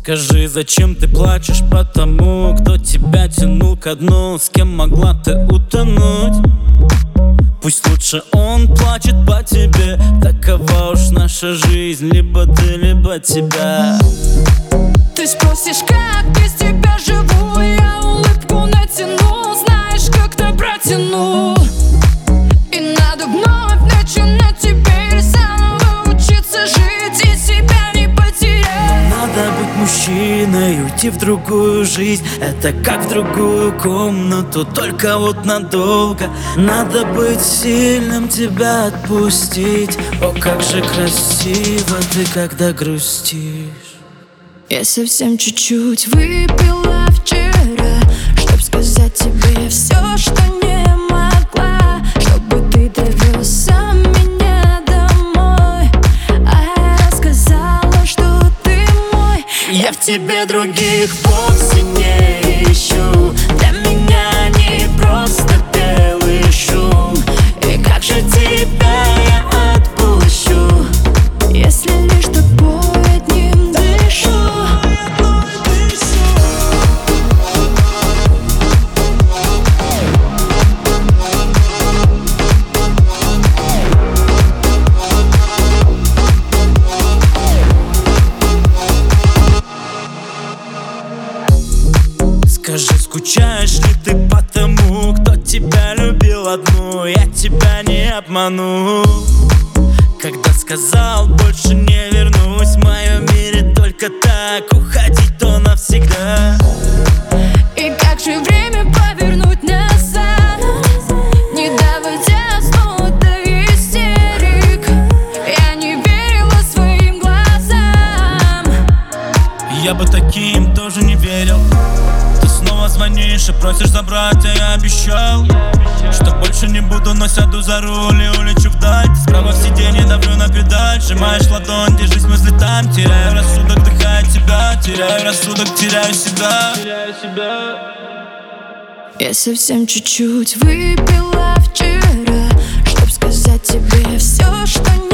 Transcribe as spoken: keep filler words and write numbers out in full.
Скажи, зачем ты плачешь по тому, кто тебя тянул ко дну, с кем могла ты утонуть? Пусть лучше он плачет по тебе, такова уж наша жизнь, либо ты, либо тебя. Ты спросишь, как без тебя живу, я улыбку натяну, знаешь, как-то протяну. И надо вновь начинать теперь заново учиться жить и себя не потерять. Надо быть мужчиной, уйти в другую жизнь, это как в другую комнату, только вот надолго. Надо быть сильным, тебя отпустить. О, как же красиво ты, когда грустишь. Я совсем чуть-чуть выпила вчера, чтоб сказать тебе все, что не могла, чтобы ты довез меня домой. А я сказала, что ты мой. Я в тебе других вовсе не ищу, для меня не просто белый шум. И как же тебя я отпущу, если лишь тобой одним дышу? Скажи, скучаешь ли ты по тому, кто тебя любил одну? Я тебя не обману, когда сказал, больше не вернусь. В моем мире только так, уходить то навсегда. И как же время повернуть назад, не доводя снова до истерик? Я не верила своим глазам. Я бы таким тоже не верил. Ты снова звонишь и просишь забрать, а я обещал, что больше не буду, но сяду за руль и улечу вдаль. Ты справа в сиденье, давлю на педаль, сжимаешь ладонь, держись, мы взлетаем. Теряю рассудок, вдыхая тебя, теряю рассудок, теряю себя. Я совсем чуть-чуть выпила вчера, чтоб сказать тебе все, что не